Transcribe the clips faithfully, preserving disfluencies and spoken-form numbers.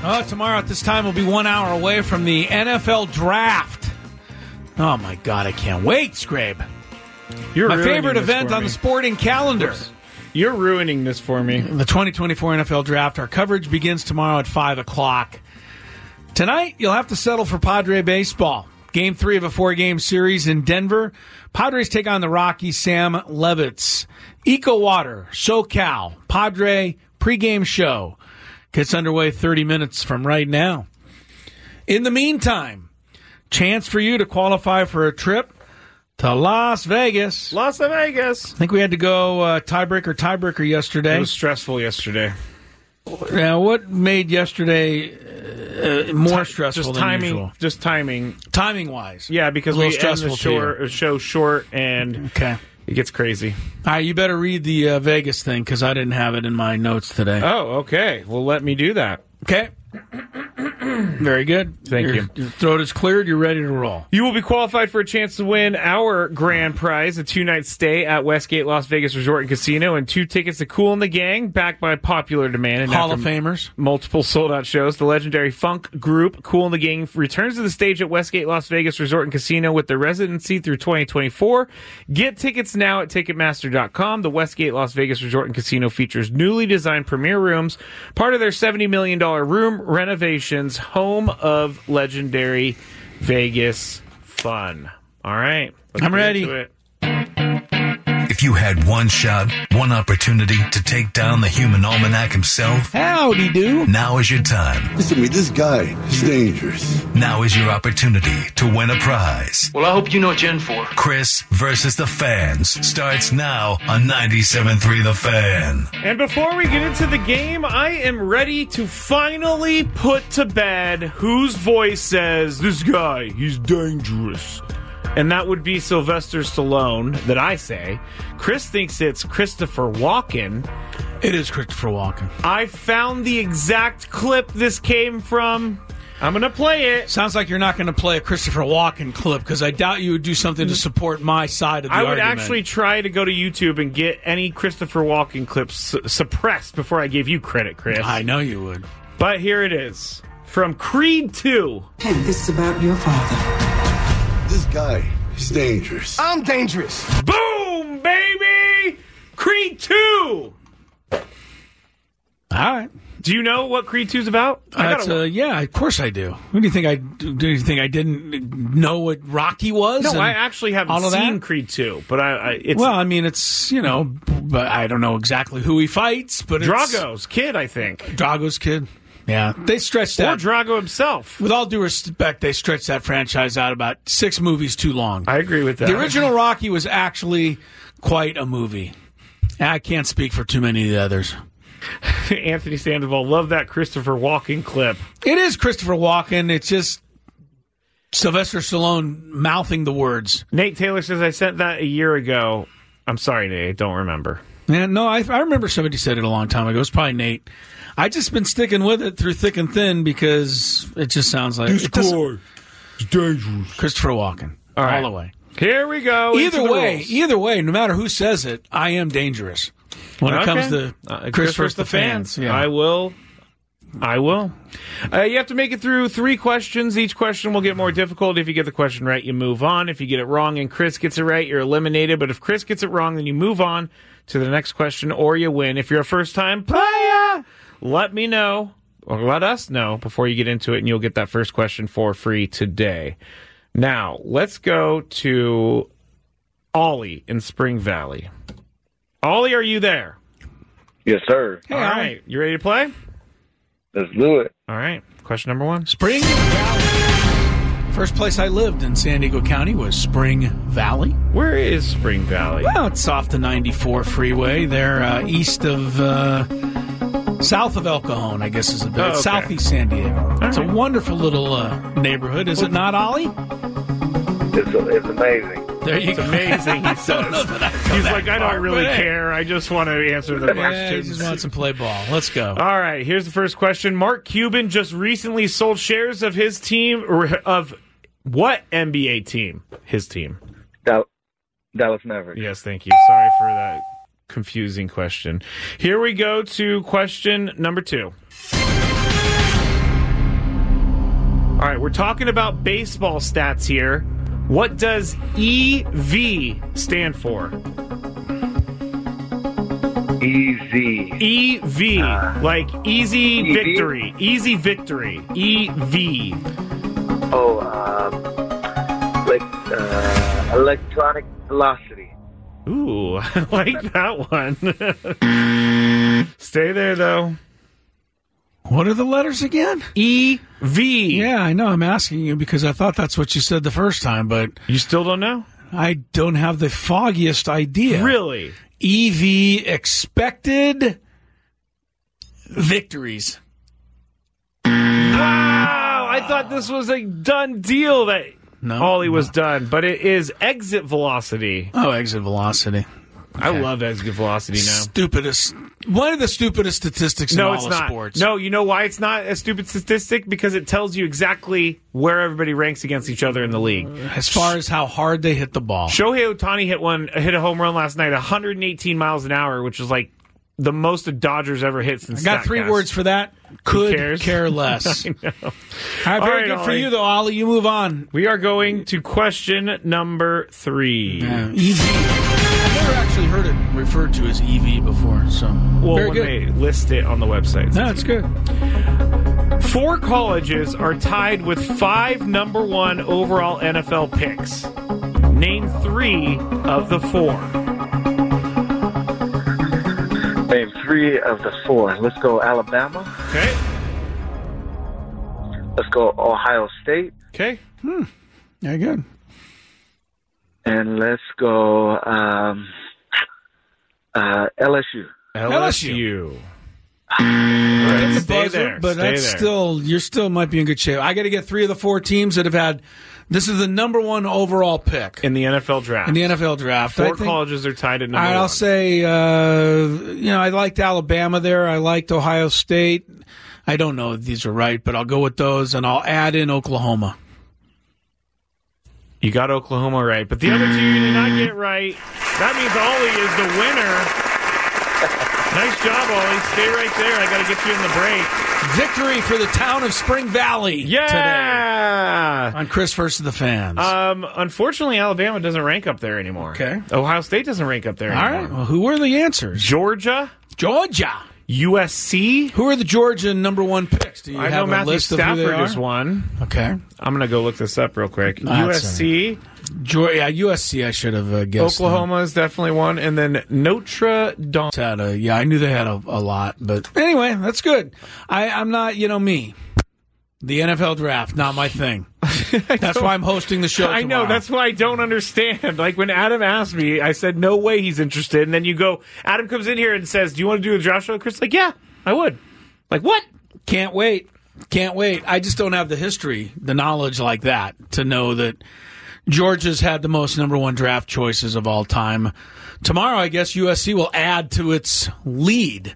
Oh, tomorrow at this time we'll be one hour away from the N F L Draft. Oh, my God, I can't wait, Scrape. You're my favorite event on me. the sporting calendar. You're ruining this for me. The twenty twenty-four N F L Draft. Our coverage begins tomorrow at five o'clock. Tonight, you'll have to settle for Padre baseball. Game three of a four-game series in Denver. Padres take on the Rockies. Sam Levitz. Eco Water, SoCal, Padre pregame show gets underway thirty minutes from right now. In the meantime, chance for you to qualify for a trip to Las Vegas. Las Vegas. I think we had to go uh, tiebreaker, tiebreaker yesterday. It was stressful yesterday. Now, what made yesterday uh, more stressful just than timing, usual? Just timing. Timing-wise. Yeah, because a little we end stressful the to short, you. show short, and Okay. it gets crazy. All right, you better read the uh, Vegas thing because I didn't have it in my notes today. Oh, okay. Well, let me do that. Okay. Very good. Thank your, you. Your throat is cleared. You're ready to roll. You will be qualified for a chance to win our grand prize, a two-night stay at Westgate Las Vegas Resort and Casino, and two tickets to Kool and the Gang, backed by popular demand. And Hall after of Famers. Multiple sold-out shows. The legendary funk group Kool and the Gang returns to the stage at Westgate Las Vegas Resort and Casino with their residency through twenty twenty-four. Get tickets now at Ticketmaster dot com. The Westgate Las Vegas Resort and Casino features newly designed premier rooms, part of their seventy million dollars room renovations, home of legendary Vegas fun. All right. Let's I'm get ready. into it. If you had one shot, one opportunity to take down the human almanac himself, Howdy do. now is your time. Listen to me, this guy is dangerous. Now is your opportunity to win a prize. Well, I hope you know what you're in for. Chris versus the Fans starts now on ninety-seven point three The Fan. And before we get into the game, I am ready to finally put to bed whose voice says, this guy, he's dangerous. And that would be Sylvester Stallone, that I say. Chris thinks it's Christopher Walken. It is Christopher Walken. I found the exact clip this came from. I'm going to play it. Sounds like you're not going to play a Christopher Walken clip because I doubt you would do something to support my side of the I argument. would actually try to go to YouTube and get any Christopher Walken clips su- suppressed before I gave you credit, Chris. I know you would. But here it is. From Creed two. Hey, this is about your father. This guy is dangerous. I'm dangerous. Boom, baby! Creed two! All right. Do you know what Creed two's about? I That's, gotta- uh, yeah, of course I do. What do you think I do? You think I didn't know what Rocky was? no, and I actually haven't all of seen that? Creed two, but I, I it's Well, I mean, it's, you know, but I don't know exactly who he fights, but it's Drago's kid, I think. Drago's kid. Yeah, they stretched Or that. Drago himself. With all due respect, they stretched that franchise out about six movies too long. I agree with that. The original Rocky was actually quite a movie. I can't speak for too many of the others. Anthony Sandoval, love that Christopher Walken clip. It is Christopher Walken. It's just Sylvester Stallone mouthing the words. Nate Taylor says, I sent that a year ago. I'm sorry, Nate, I don't remember. Yeah, no, I, I remember somebody said it a long time ago. It's probably Nate. I just been sticking with it through thick and thin because it just sounds like This it doesn't- guy is dangerous. Christopher Walken. All right. All the way. Here we go. Either into the way, rules. either way, no matter who says it, I am dangerous when it Okay. comes to Uh, Chris versus versus the fans. Yeah. I will. I will. Uh, you have to make it through three questions. Each question will get more difficult. If you get the question right, you move on. If you get it wrong and Chris gets it right, you're eliminated. But if Chris gets it wrong, then you move on to the next question or you win. If you're a first-time player, let me know or let us know before you get into it, and you'll get that first question for free today. Now, let's go to Ollie in Spring Valley. Ollie, are you there? Yes, sir. Hey, All Ollie. right. You ready to play? Let's do it. All right. Question number one. Spring Valley. First place I lived in San Diego County was Spring Valley. Where is Spring Valley? Well, it's off the ninety-four freeway. They're uh, east of, uh, south of El Cajon, I guess is a bit. Oh, okay. Southeast San Diego. It's right. a wonderful little uh, neighborhood, is it not, Ollie? It's, it's amazing. There you It's go. amazing, he I don't know says. that I go He's that like, I far, don't really but hey. care. I just want to answer the Yeah, he questions. just wants to play ball. Let's go. All right, here's the first question. Mark Cuban just recently sold shares of his team, or of what N B A team? His team. Dal- Dallas Mavericks. Yes, thank you. Sorry for that confusing question. Here we go to question number two. We're talking about baseball stats here. What does E V stand for? Easy. E V, Uh, like easy E V? victory. Easy victory. E V. Oh, uh, like uh, electronic velocity. Ooh, I like that one. Stay there, though. What are the letters again? E V. Yeah, I know. I'm asking you because I thought that's what you said the first time, but You still don't know? I don't have the foggiest idea. Really? E V expected victories. Wow! I thought this was a done deal that No. Ollie was done, but it is exit velocity. Oh, exit velocity. I love exit velocity now. Stupidest. One of the stupidest statistics No, in all it's of not. sports. No, you know why it's not a stupid statistic? Because it tells you exactly where everybody ranks against each other in the league. As far as how hard they hit the ball. Shohei Ohtani hit one, hit a home run last night, one hundred eighteen miles an hour, which is like the most the Dodgers ever hit since. I got three Statcast. words for that. Could cares? care less. I know. All right, very All right, good for Ollie. you, though, Ollie. You move on. We are going to question number three. Yeah, E V. I've never actually heard it referred to as E V before, so Well, very when good. they list it on the website. No, it's good. Four colleges are tied with five number one overall N F L picks. Name three of the four. Name three of the four. Let's go Alabama. Okay. Let's go Ohio State. Okay. Very good. And let's go um, uh, L S U. L S U. Getting the Stay buzzer, there. but Stay that's there. still you're still might be in good shape. I got to get three of the four teams that have had. This is the number one overall pick In the N F L draft. in the N F L draft. I Four think- colleges are tied at number All right, one. I'll say, uh, you know, I liked Alabama there. I liked Ohio State. I don't know if these are right, but I'll go with those, and I'll add in Oklahoma. You got Oklahoma right, but the other two you did not get right. That means Ollie is the winner. Nice job, Ollie. Stay right there. I got to get you in the break. Victory for the town of Spring Valley today Yeah. on Chris versus the Fans. Um, unfortunately, Alabama doesn't rank up there anymore. Okay. Ohio State doesn't rank up there All anymore. right, well, who are the answers? Georgia, Georgia. U S C. Who are the Georgia number one picks? Do you I know have a Matthew list of who they Stafford are? is one. Okay. I'm going to go look this up real quick. That's U S C, Georgia, yeah, U S C I should have uh, guessed. Oklahoma is definitely one, and then Notre Dame. Had a, yeah, I knew they had a, a lot, but anyway, that's good. I, I'm not, you know, me. The N F L draft, not my thing. That's why I'm hosting the show. I know, tomorrow. that's why I don't understand. Like, when Adam asked me, I said, no way he's interested. And then you go, Adam comes in here and says, do you want to do a draft show? Chris is like, yeah, I would. Like, what? Can't wait. Can't wait. I just don't have the history, the knowledge like that to know that Georgia's had the most number one draft choices of all time. Tomorrow, I guess U S C will add to its lead,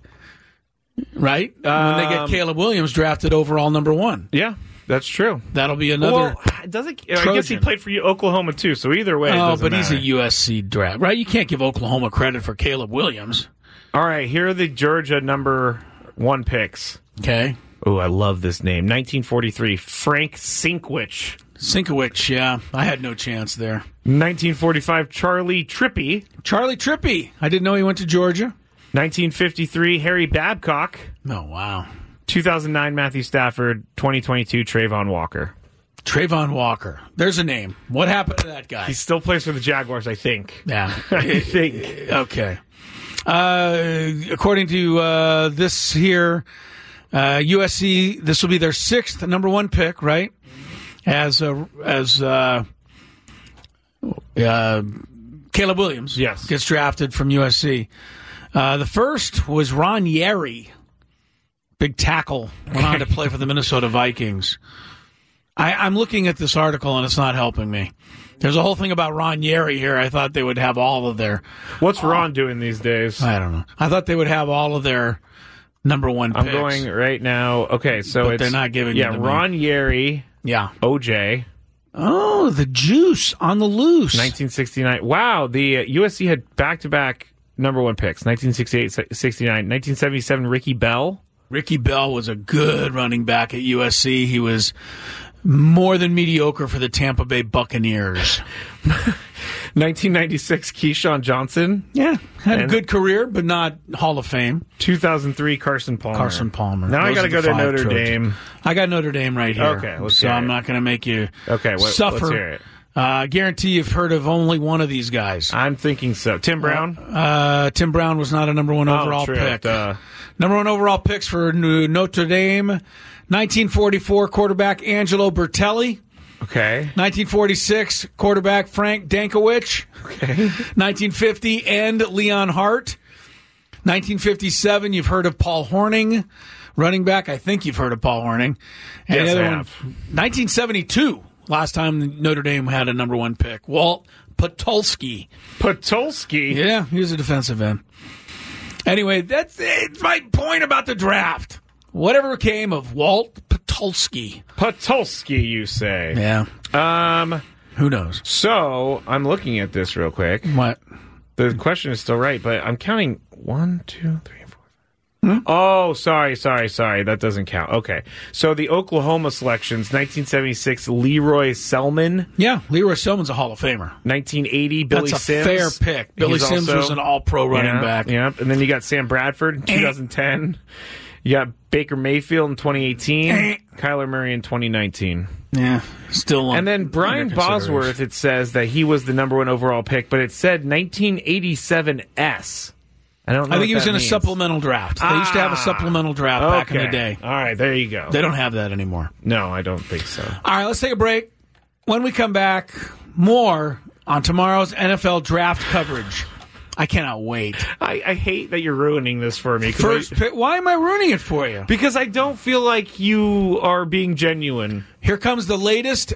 right? when they get Um, Caleb Williams drafted overall number one. Yeah, that's true. That'll be another. Well, doesn't I guess he Trojan. played for you, Oklahoma too. So either way, it oh, doesn't but he's a matter. U S C draft, right? You can't give Oklahoma credit for Caleb Williams. All right, here are the Georgia number one picks. Okay. Oh, I love this name. nineteen forty-three, Frank Sinkwich. Sinkowicz, yeah. I had no chance there. nineteen forty-five, Charlie Trippy. Charlie Trippy. I didn't know he went to Georgia. nineteen fifty-three, Harry Babcock. Oh, wow. two thousand nine, Matthew Stafford. twenty twenty-two, Trayvon Walker. Trayvon Walker. There's a name. What happened to that guy? He still plays for the Jaguars, I think. yeah. I think. Okay. Uh, according to uh, this here, uh, U S C, this will be their sixth number one pick, right? As uh, as uh, uh, Caleb Williams Yes. gets drafted from U S C. Uh, the first was Ron Yeri, big tackle, went on to play for the Minnesota Vikings. I, I'm looking at this article, and it's not helping me. There's a whole thing about Ron Yeri here. I thought they would have all of their... What's Ron doing these days? I don't know. I thought they would have all of their number one picks. I'm going right now. Okay, so But it's... they're not giving you Yeah, the Ron Yeri, Yeah. O J, Oh, the juice on the loose. nineteen sixty-nine. Wow, the uh, U S C had back-to-back number one picks. nineteen sixty-eight, sixty-nine. nineteen seventy-seven, Ricky Bell. Ricky Bell was a good running back at U S C. He was More than mediocre for the Tampa Bay Buccaneers. nineteen ninety-six, Keyshawn Johnson. Yeah, had And- a good career, but not Hall of Fame. two thousand three, Carson Palmer. Carson Palmer. Now I Those got to are go the to five Notre Trojans. Dame. I got Notre Dame right here. Okay, let's so hear I'm it. not going to make you Okay, what, suffer. let's hear it. Uh, I guarantee you've heard of only one of these guys. I'm thinking so. Tim Brown? Uh, Tim Brown was not a number one overall oh, true. pick. Uh, Number one overall picks for Notre Dame. nineteen forty-four quarterback Angelo Bertelli. okay. nineteen forty-six quarterback Frank Dankowicz. Okay. nineteen fifty and Leon Hart. nineteen fifty-seven, you've heard of Paul Horning. Running back, I think you've heard of Paul Horning. And Yes, the other I one, have. nineteen seventy-two, last time Notre Dame had a number one pick. Walt Patulski. Patulski. Yeah, he was a defensive end. Anyway, that's it's my point about the draft. Whatever came of Walt Patulski. Patulski, you say. Yeah. Um. Who knows? So, I'm looking at this real quick. What? The question is still right, but I'm counting one, two, three, four. Hmm? Oh, sorry, sorry, sorry. That doesn't count. Okay. So the Oklahoma selections, nineteen seventy-six, Leroy Selman. Yeah, Leroy Selman's a Hall of Famer. nineteen eighty, Billy That's a Sims. fair pick. Billy He's Sims also- was an all-pro running yeah, back. Yeah, and then you got Sam Bradford in two thousand ten. You got Baker Mayfield in twenty eighteen. Kyler Murray in twenty nineteen. Yeah, still. And then Brian under consideration. Bosworth, it says that he was the number one overall pick, but it said nineteen eighty-seven S. I don't know I what think he was that in a means. supplemental draft. They used to have a Ah, supplemental draft back in the okay. day. All right, there you go. They don't have that anymore. No, I don't think so. All right, let's take a break. When we come back, more on tomorrow's N F L draft coverage. I cannot wait. I, I hate that you're ruining this for me. 'cause First I- pick. Why am I ruining it for you? because I don't feel like you are being genuine. Here comes the latest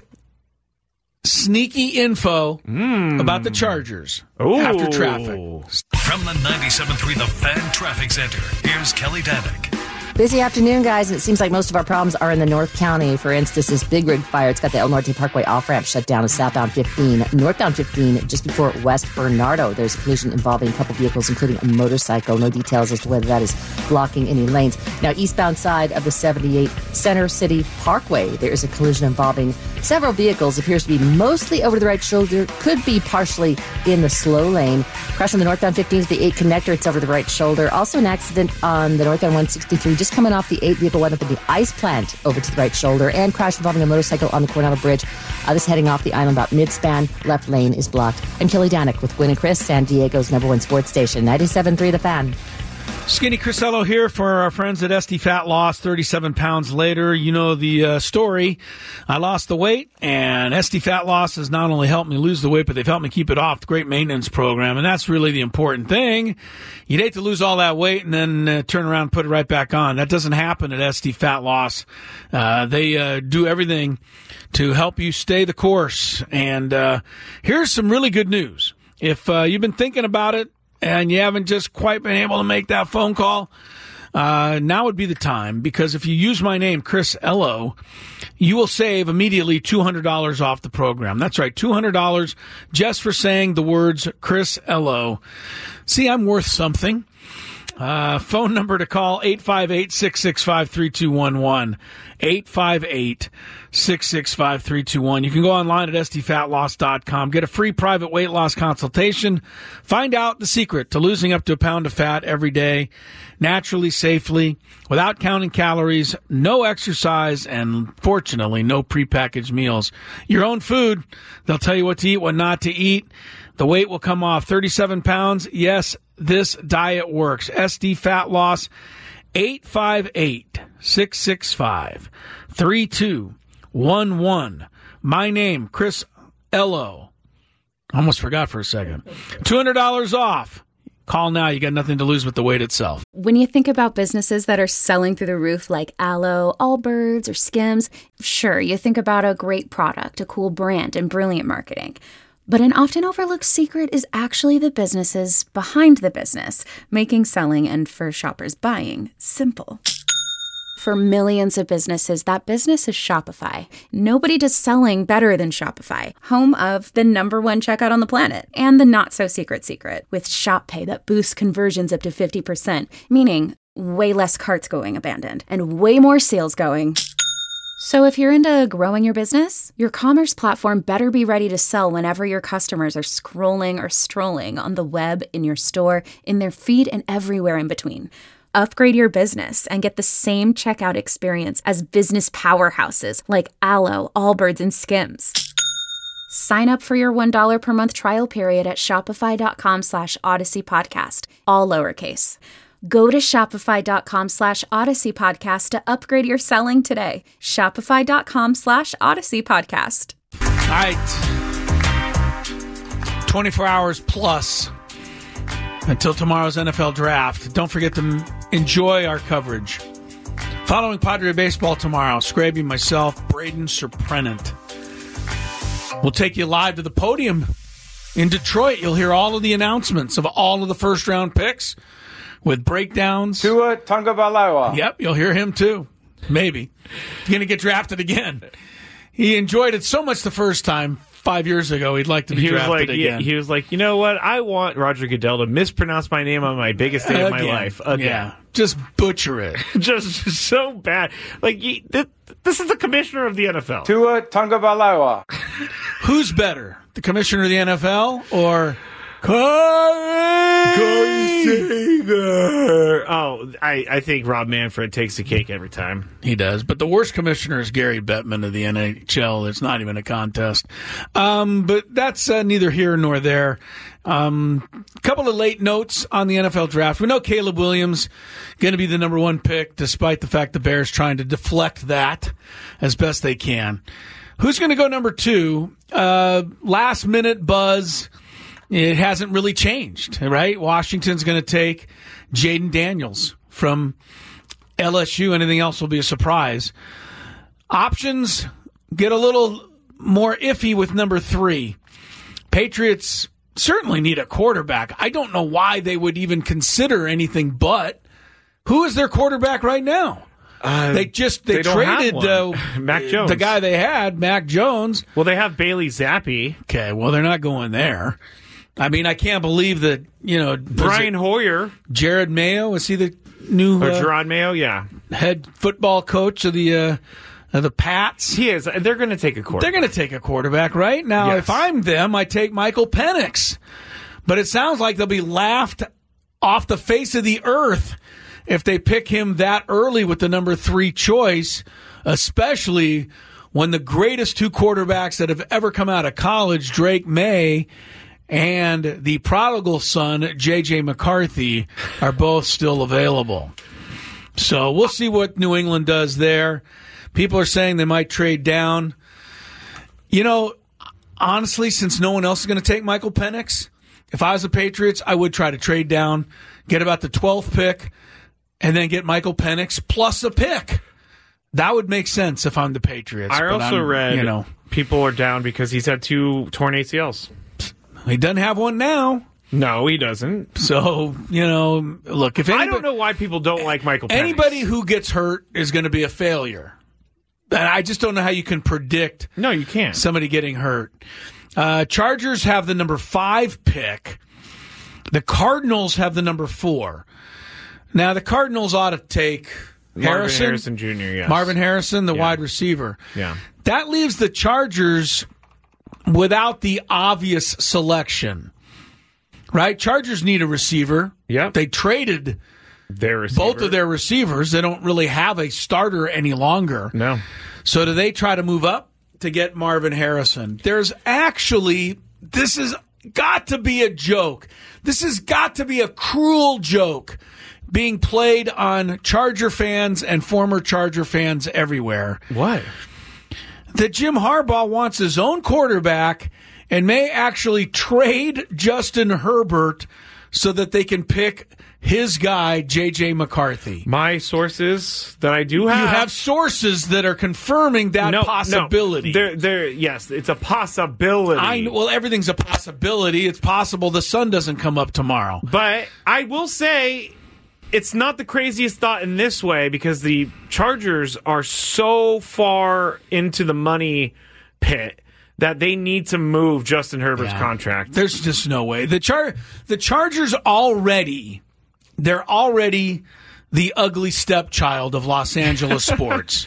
sneaky info Hmm. about the Chargers Ooh. after traffic. From the ninety-seven point three The Fan Traffic Center, here's Kelly Danick. Busy afternoon, guys. It seems like most of our problems are in the North County. For instance, this Big Rig fire, it's got the El Norte Parkway off-ramp shut down to southbound fifteen. Northbound fifteen, just before West Bernardo. There's a collision involving a couple vehicles, including a motorcycle. No details as to whether that is blocking any lanes. Now, eastbound side of the seventy-eight Center City Parkway, there is a collision involving several vehicles. Appears to be mostly over to the right shoulder, could be partially in the slow lane. Crash on the northbound fifteen is the eight connector. It's over to the right shoulder. Also an accident on the northbound one sixty-three, just coming off the eight vehicle went up in the ice plant over to the right shoulder, and crash involving a motorcycle on the Coronado Bridge. Uh, this heading off the island about mid-span. Left lane is blocked. I'm Kelly Danick with Gwynn and Chris, San Diego's number one sports station, ninety-seven point three The Fan. Skinny Crisello here for our friends at S D Fat Loss, thirty-seven pounds later. You know the uh, story. I lost the weight, and S D Fat Loss has not only helped me lose the weight, but they've helped me keep it off. Great maintenance program, and that's really the important thing. You'd hate to lose all that weight and then uh, turn around and put it right back on. That doesn't happen at S D Fat Loss. Uh, they uh, do everything to help you stay the course. And uh, here's some really good news. If uh, you've been thinking about it, and you haven't just quite been able to make that phone call, uh, now would be the time, because if you use my name, Chris Ello, you will save immediately two hundred dollars off the program. That's right, two hundred dollars just for saying the words Chris Ello. See, I'm worth something. Uh, phone number to call, eight five eight, six six five, three two one one. eight five eight, six six five, three two one. You can go online at s d fat loss dot com. Get a free private weight loss consultation. Find out the secret to losing up to a pound of fat every day, naturally, safely, without counting calories, no exercise, and fortunately, no prepackaged meals. Your own food. They'll tell you what to eat, what not to eat. The weight will come off. thirty-seven pounds. Yes, this diet works. S D Fat Loss, eight five eight, six six five, three two one one. My name, Chris Ello. Almost forgot for a second. two hundred dollars off. Call now. You got nothing to lose but the weight itself. When you think about businesses that are selling through the roof like Aloe, Allbirds, or Skims, sure, you think about a great product, a cool brand, and brilliant marketing. But an often overlooked secret is actually the businesses behind the business, making selling and, for shoppers, buying simple. For millions of businesses, that business is Shopify. Nobody does selling better than Shopify, home of the number one checkout on the planet, and the not-so-secret secret, with Shop Pay that boosts conversions up to fifty percent, meaning way less carts going abandoned, and way more sales going So if you're into growing your business, your commerce platform better be ready to sell whenever your customers are scrolling or strolling on the web, in your store, in their feed, and everywhere in between. Upgrade your business and get the same checkout experience as business powerhouses like Allo, Allbirds, and Skims. Sign up for your one dollar per month trial period at shopify.com slash Odyssey Podcast, all lowercase. Go to shopify.com slash Odyssey Podcast to upgrade your selling today. Shopify.com slash Odyssey Podcast. All right. twenty-four hours plus until tomorrow's N F L draft. Don't forget to enjoy our coverage. Following Padre baseball tomorrow, Scraby, myself, Braden Surprenant. We'll take you live to the podium in Detroit. You'll hear all of the announcements of all of the first-round picks with breakdowns. Tua Tagovailoa. Yep, you'll hear him too. Maybe. He's going to get drafted again. He enjoyed it so much the first time. Five years ago, he'd like to be he was drafted like, again. He, he was like, you know what? I want Roger Goodell to mispronounce my name on my biggest day of my life. Again. Yeah, just butcher it. just, just so bad. Like, he, th- this is the commissioner of the N F L. Tua Tagovailoa. Who's better, the commissioner of the N F L or Corey Seager? Oh, I, I think Rob Manfred takes the cake every time. He does, but the worst commissioner is Gary Bettman of the N H L. It's not even a contest. Um, but that's uh, neither here nor there. Um, a couple of late notes on the N F L draft. We know Caleb Williams going to be the number one pick, despite the fact the Bears trying to deflect that as best they can. Who's going to go number two? Uh, last minute buzz. It hasn't really changed, right? Washington's going to take Jaden Daniels from L S U. Anything else will be a surprise. Options get a little more iffy with number three. Patriots certainly need a quarterback. I don't know why they would even consider anything but. Who is their quarterback right now? Uh, they just they, they don't traded have one. uh, Mac Jones. the guy they had, Mac Jones. Well, they have Bailey Zappi. Okay, well, they're not going there. I mean, I can't believe that, you know. Brian Hoyer. Jared Mayo, is he the new Or uh, Gerard Mayo, yeah. head football coach of the uh, of the Pats? He is. They're going to take a quarterback. They're going to take a quarterback, right? Now, Yes. if I'm them, I take Michael Penix. But it sounds like they'll be laughed off the face of the earth if they pick him that early with the number three choice, especially when the greatest two quarterbacks that have ever come out of college, Drake May and the prodigal son, J J McCarthy, are both still available. So we'll see what New England does there. People are saying they might trade down. You know, honestly, since no one else is going to take Michael Penix, if I was the Patriots, I would try to trade down, get about the twelfth pick, and then get Michael Penix plus a pick. That would make sense if I'm the Patriots. I but also I'm, read you know, people are down because he's had two torn A C Ls. he doesn't have one now. No, he doesn't. So, you know, look, if anybody, I don't know why people don't like Michael Penix. Anybody who gets hurt is going to be a failure. And I just don't know how you can predict No, you can't. somebody getting hurt. Uh, Chargers have the number five pick. The Cardinals have the number four. Now, the Cardinals ought to take Marvin Harrison, Harrison Junior, yes. Marvin Harrison, the Yeah. wide receiver. Yeah. That leaves the Chargers without the obvious selection. Right? Chargers need a receiver. Yep. They traded Their receiver. both of their receivers. They don't really have a starter any longer. No. So do they try to move up to get Marvin Harrison? There's actually, this has got to be a joke. This has got to be a cruel joke being played on Charger fans and former Charger fans everywhere. What? That Jim Harbaugh wants his own quarterback and may actually trade Justin Herbert so that they can pick his guy, J J McCarthy. My sources that I do have. You have sources that are confirming that no, possibility. No. They're, they're, yes, it's a possibility. I, well, everything's a possibility. It's possible the sun doesn't come up tomorrow. But I will say it's not the craziest thought in this way because the Chargers are so far into the money pit that they need to move Justin Herbert's Yeah. contract. There's just no way. The Char- the Chargers already, they're already the ugly stepchild of Los Angeles sports.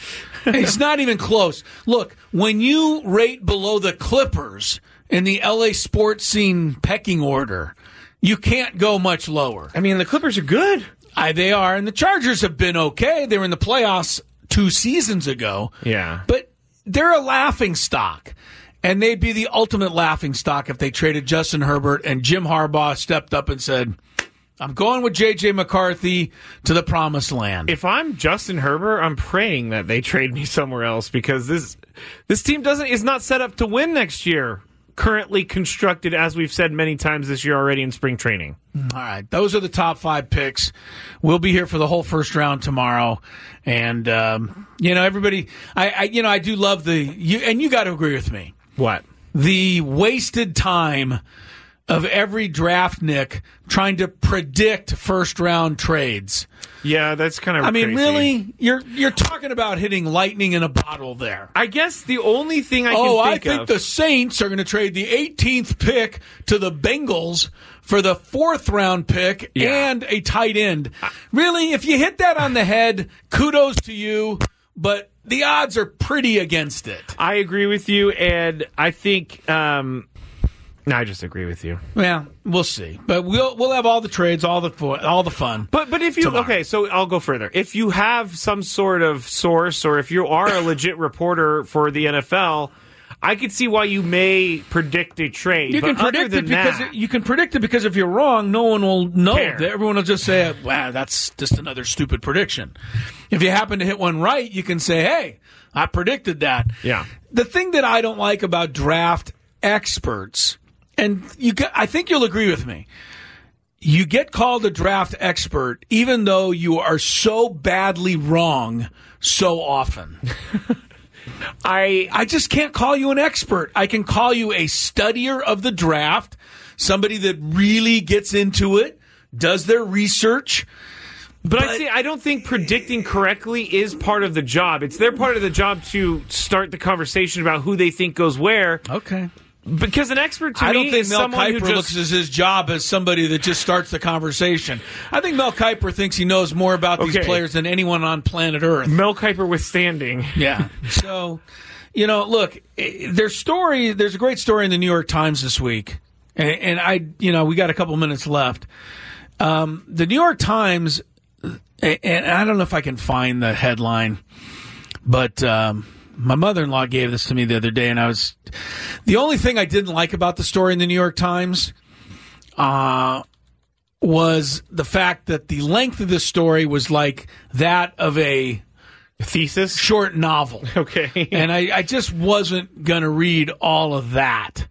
It's not even close. Look, when you rate below the Clippers in the L A sports scene pecking order, you can't go much lower. I mean, the Clippers are good. I, they are, and the Chargers have been okay. They were in the playoffs two seasons ago. Yeah. But they're a laughing stock. And they'd be the ultimate laughing stock if they traded Justin Herbert and Jim Harbaugh stepped up and said, I'm going with J J McCarthy to the promised land. If I'm Justin Herbert, I'm praying that they trade me somewhere else because this this team doesn't is not set up to win next year. Currently constructed, as we've said many times this year already in spring training. All right, those are the top five picks. We'll be here for the whole first round tomorrow, and um, you know everybody. I, I you know I do love the you, and you got to agree with me. What? The wasted time of every draft, Nick, trying to predict first-round trades. Yeah, that's kind of I mean, crazy. really? You're you're talking about hitting lightning in a bottle there. I guess the only thing I can oh, think I think of... the Saints are going to trade the eighteenth pick to the Bengals for the fourth-round pick Yeah. and a tight end. Really? If you hit that on the head, kudos to you, but the odds are pretty against it. I agree with you, and I think... Um, no, I just agree with you. Well, we'll see, but we'll we'll have all the trades, all the all the fun. But but if you tomorrow. okay, so I'll go further. If you have some sort of source, or if you are a legit reporter for the N F L, I could see why you may predict a trade. You but can predict other it than because that, it, you can predict it because if you're wrong, no one will know. Care. Everyone will just say, "Wow, that's just another stupid prediction." If you happen to hit one right, you can say, "Hey, I predicted that." Yeah. The thing that I don't like about draft experts. And you get, I think you'll agree with me. You get called a draft expert even though you are so badly wrong so often. I I just can't call you an expert. I can call you a studier of the draft, somebody that really gets into it, does their research. But, But- I see. I don't think predicting correctly is part of the job. It's their part of the job to start the conversation about who they think goes where. Okay. Because an expert to I me don't think is Mel someone who Kiper just looks at his job as somebody that just starts the conversation. I think Mel Kiper thinks he knows more about these Okay. players than anyone on planet Earth. Mel Kiper withstanding. Yeah. So, you know, look, eh, their story, there's a great story in the New York Times this week. And, and I, you know, we got a couple minutes left. Um, the New York Times, and I don't know if I can find the headline, but um, my mother-in-law gave this to me the other day, and I was the only thing I didn't like about the story in the New York Times uh, was the fact that the length of the story was like that of a Thesis? short novel. Okay. And I, I just wasn't going to read all of that.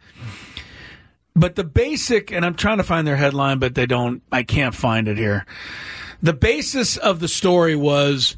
But the basic, and I'm trying to find their headline, but they don't, I can't find it here. The basis of the story was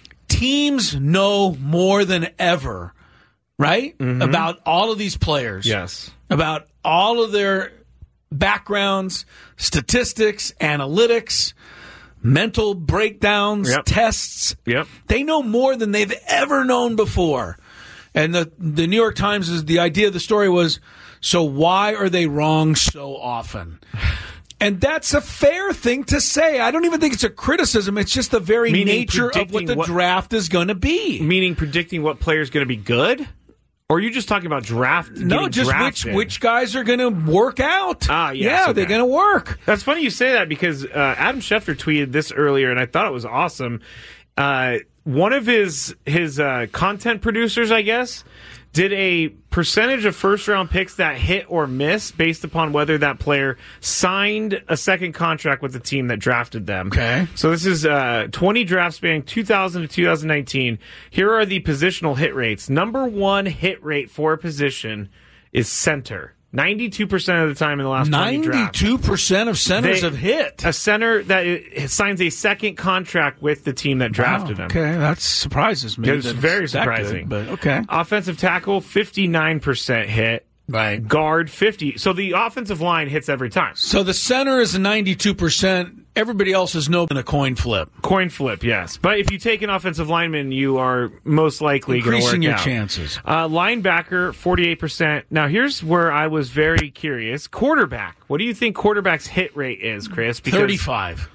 teams know more than ever, right? Mm-hmm. About all of these players. Yes. About all of their backgrounds, statistics, analytics, mental breakdowns, Yep. tests. Yep. They know more than they've ever known before. And the, the New York Times, is the idea of the story was, so why are they wrong so often? And that's a fair thing to say. I don't even think it's a criticism. It's just the very Meaning nature of what predicting the what- draft is going to be. Meaning predicting what player's going to be good? Or are you just talking about draft? No, getting just which drafted? which guys are going to work out. Ah, yes, yeah, okay. they're going to work. That's funny you say that because uh, Adam Schefter tweeted this earlier, and I thought it was awesome. Uh, one of his his uh, content producers, I guess, did a percentage of first round picks that hit or miss based upon whether that player signed a second contract with the team that drafted them. Okay. So this is uh, twenty drafts spanning two thousand to two thousand nineteen. Here are the positional hit rates. Number one hit rate for a position is center. ninety-two percent of the time in the last twenty drafts. ninety-two percent of centers They- have hit. A center that i- signs a second contract with the team that drafted Wow, him. Okay, that surprises me. It's that very that good, surprising. but okay. Offensive tackle, fifty-nine percent hit. Right. Guard, fifty. So the offensive line hits every time. So the center is a ninety-two percent. Everybody else is no in a coin flip. Coin flip, yes. But if you take an offensive lineman, you are most likely going to work Increasing your out. chances. Uh, linebacker, forty-eight percent. Now, here's where I was very curious. Quarterback. What do you think quarterback's hit rate is, Chris? Because thirty-five.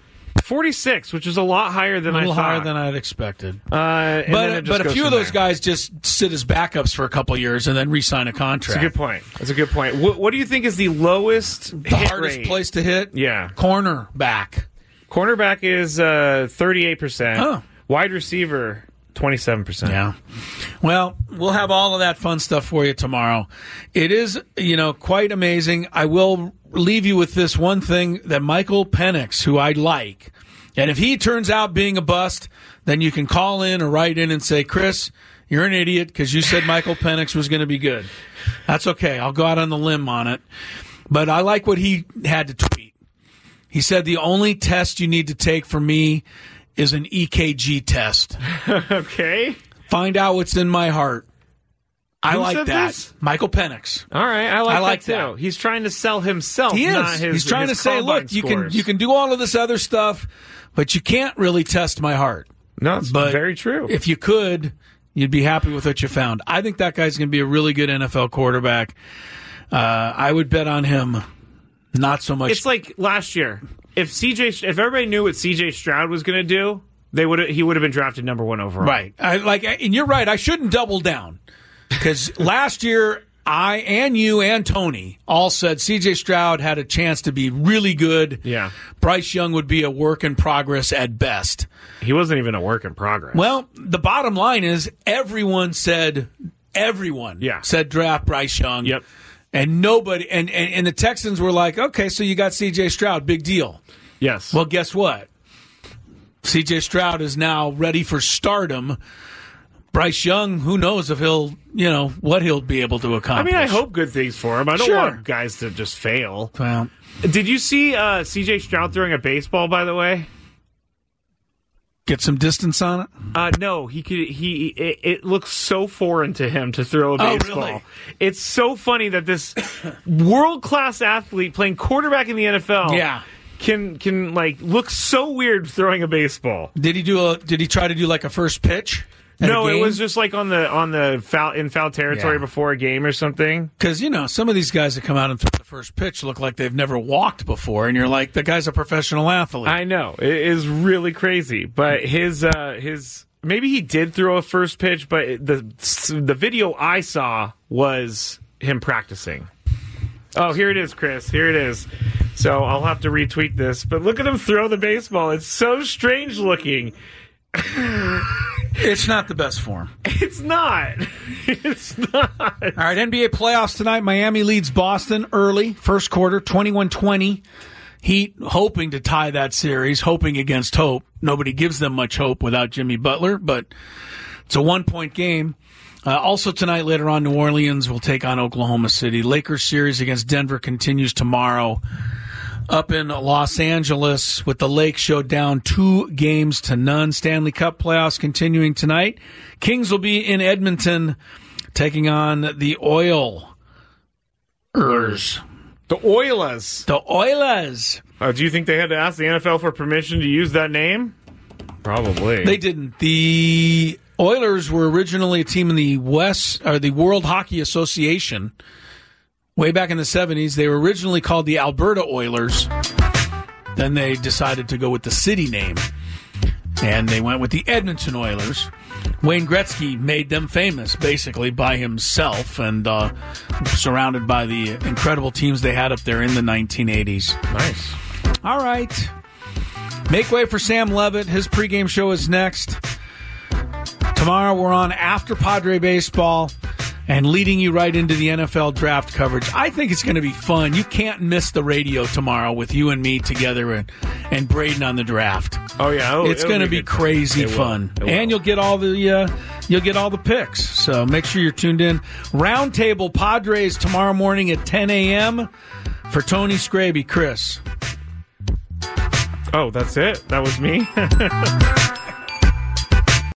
forty-six, which is a lot higher than a little I thought. higher than I'd expected. Uh, and but then it just but a goes few of from those there. guys just sit as backups for a couple years and then re-sign a contract. That's a good point. That's a good point. What, what do you think is the lowest The hit hardest rate? place to hit? Yeah. Cornerback. Cornerback is uh, thirty-eight percent. Oh. Wide receiver, twenty-seven percent. Yeah. Well, we'll have all of that fun stuff for you tomorrow. It is, you know, quite amazing. I will leave you with this one thing that Michael Penix, who I like, and if he turns out being a bust, then you can call in or write in and say, Chris, you're an idiot because you said Michael Penix was going to be good. That's okay. I'll go out on the limb on it. But I like what he had to tweet. He said the only test you need to take for me is an E K G test. Okay. Find out what's in my heart. I Who like said that. this? Michael Penix. All right, I like, I like that too. that. He's trying to sell himself. He is. Not his, He's trying his to say, combine look, you can scores. you can do all of this other stuff, but you can't really test my heart. No, it's But very true. If you could, you'd be happy with what you found. I think that guy's going to be a really good N F L quarterback. Uh, I would bet on him. Not so much. It's like last year. If C J, if everybody knew what C J Stroud was going to do, they would he would have been drafted number one overall. Right. I, like, and you're right. I shouldn't double down because last year I and you and Tony all said C J Stroud had a chance to be really good. Yeah. Bryce Young would be a work in progress at best. He wasn't even a work in progress. Well, the bottom line is everyone said everyone Yeah. said draft Bryce Young. Yep. And nobody and, and, and the Texans were like, okay, so you got C J Stroud, big deal. Yes. Well, guess what? C J Stroud is now ready for stardom. Bryce Young, who knows if he'll, you know, what he'll be able to I accomplish. mean, I hope good things for him. I don't Sure. want guys to just fail. Well, Did you see uh, C J Stroud throwing a baseball, by the way? get some distance on it. Uh, no, he could. He it, it looks so foreign to him to throw a Oh, baseball. really? It's so funny that this world class athlete playing quarterback in the N F L, Yeah. can can like look so weird throwing a baseball. Did he do a? Did he try to do like a first pitch? at No, a it game? was just like on the on the foul in foul territory Yeah. before a game or something. Because, you know, some of these guys that come out and throw the first pitch look like they've never walked before, and you're like, the guy's a professional athlete. I know it is really crazy, but his uh, his maybe he did throw a first pitch, but the the video I saw was him practicing. Oh, here it is, Chris. Here it is. So I'll have to retweet this, but look at him throw the baseball. It's so strange looking. It's not the best form. It's not. It's not. All right, N B A playoffs tonight. Miami leads Boston early, first quarter, twenty-one twenty. Heat hoping to tie that series, hoping against hope. Nobody gives them much hope without Jimmy Butler, but it's a one-point game. Uh, also tonight, later on, New Orleans will take on Oklahoma City. Lakers series against Denver continues tomorrow. Up in Los Angeles with the Lakes showed down two games to none. Stanley Cup playoffs continuing tonight. Kings will be in Edmonton taking on the Oilers. The Oilers. The Oilers. Uh, do you think they had to ask the N F L for permission to use that name? Probably. They didn't. The Oilers were originally a team in the West or the World Hockey Association. Way back in the seventies, they were originally called the Alberta Oilers. Then they decided to go with the city name, and they went with the Edmonton Oilers. Wayne Gretzky made them famous, basically, by himself, and uh, surrounded by the incredible teams they had up there in the nineteen eighties. Nice. All right. Make way for Sam Levitt. His pregame show is next. Tomorrow we're on after Padre baseball and leading you right into the N F L draft coverage. I think it's going to be fun. You can't miss the radio tomorrow with you and me together and, and Braden on the draft. Oh yeah, it'll, it's it'll going to be be good. crazy It will. fun, It will. and you'll get all the uh, you'll get all the picks. So make sure you're tuned in. Roundtable Padres tomorrow morning at ten a.m. for Tony Scraby, Chris. Oh, that's it. That was me.